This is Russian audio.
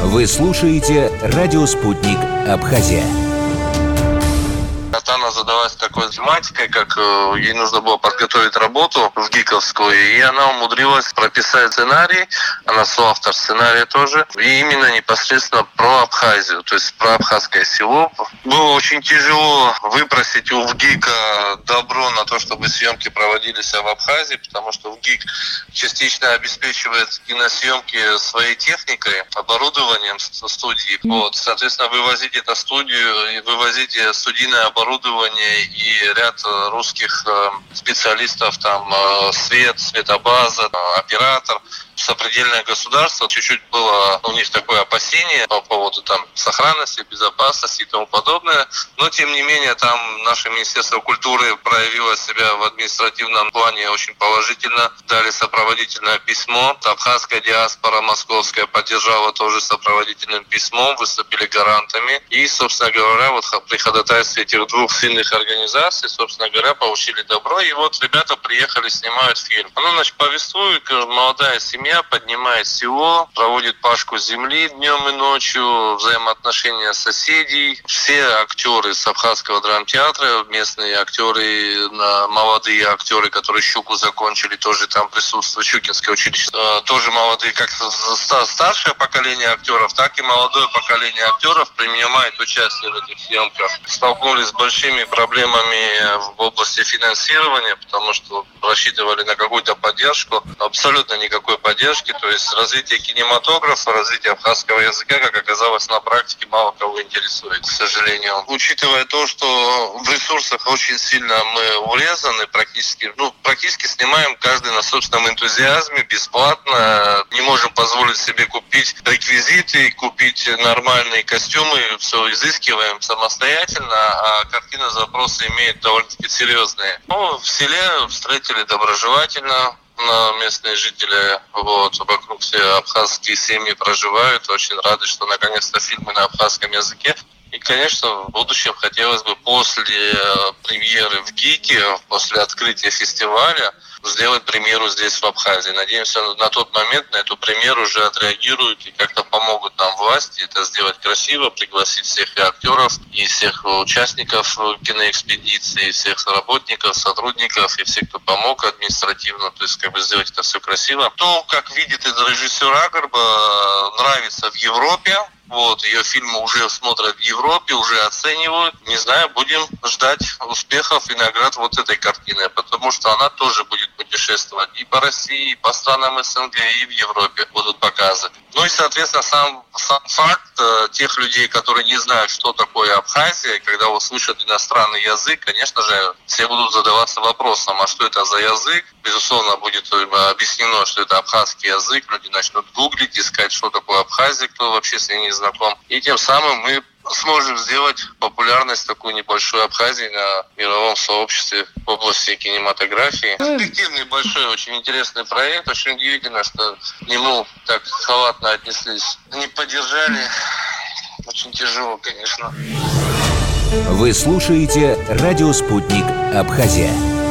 Вы слушаете «Радио Спутник. Абхазия». Она задалась такой тематикой, как ей нужно было подготовить работу в ГИКовскую, и она умудрилась прописать сценарий, она соавтор сценария тоже, и именно непосредственно про Абхазию, то есть про абхазское село. Было очень тяжело выпросить у ВГИКа добро на то, чтобы съемки проводились в Абхазии, потому что ВГИК частично обеспечивает киносъемки своей техникой, оборудованием студии. Вот, соответственно, вывозить эту студию и вывозить студийное оборудование и ряд русских специалистов, там свет, светобаза, оператор, сопредельное государство. Чуть-чуть было у них такое опасение по поводу там сохранности, безопасности и тому подобное. Но, тем не менее, там наше Министерство культуры проявило себя в административном плане очень положительно. Дали сопроводительное письмо. Абхазская диаспора московская поддержала тоже сопроводительным письмом, выступили гарантами. И, собственно говоря, вот при ходатайстве этих двух сильных организаций, собственно говоря, получили добро. И вот ребята приехали, снимают фильм. Оно, значит, повествует, молодая семья поднимает село, проводит пашку земли днем и ночью, взаимоотношения соседей. Все актеры с Абхазского драмтеатра, местные актеры, молодые актеры, которые «Щуку» закончили, тоже там присутствуют, Щукинское училище, тоже молодые, как старшее поколение актеров, так и молодое поколение актеров принимает участие в этих съемках. Столкнулись с большими проблемами в области финансирования, потому что рассчитывали на какую-то поддержку, абсолютно никакой поддержки, то есть развитие кинематографа, развитие абхазского языка, как оказалось на практике, мало кого интересует, к сожалению. Учитывая то, что в ресурсах очень сильно мы урезаны, практически снимаем каждый на собственном энтузиазме, бесплатно, не можем позволить себе купить реквизиты, купить нормальные костюмы, все изыскиваем самостоятельно, а картина запросы имеет довольно-таки серьезные. В селе встретили доброжелательно, местные жители, вокруг все абхазские семьи проживают, очень рады, что наконец-то фильмы на абхазском языке. И, конечно, в будущем хотелось бы после премьеры в ГИКе, после открытия фестиваля, сделать премьеру здесь, в Абхазии. Надеемся, на тот момент на эту премьеру уже отреагируют и как-то помогут нам власти это сделать красиво, пригласить всех и актеров, и всех участников киноэкспедиции, и всех работников, сотрудников, и всех, кто помог административно, то есть сделать это все красиво. То, как видит этот режиссер Агрба, нравится в Европе. Ее фильмы уже смотрят в Европе, уже оценивают. Не знаю, будем ждать успехов и наград вот этой картины, потому что она тоже будет путешествовать и по России, и по странам СНГ, и в Европе будут показы. Ну и, соответственно, сам факт тех людей, которые не знают, что такое Абхазия, когда услышат иностранный язык, конечно же, все будут задаваться вопросом, а что это за язык? Безусловно, будет объяснено, что это абхазский язык, люди начнут гуглить, искать, что такое Абхазия, кто вообще с ней не знаком. И тем самым мы сможем сделать популярность такую небольшую Абхазии на мировом сообществе в области кинематографии. Перспективный, большой, очень интересный проект. Очень удивительно, что к нему так халатно отнеслись. Не поддержали. Очень тяжело, конечно. Вы слушаете «Радио Спутник. Абхазия».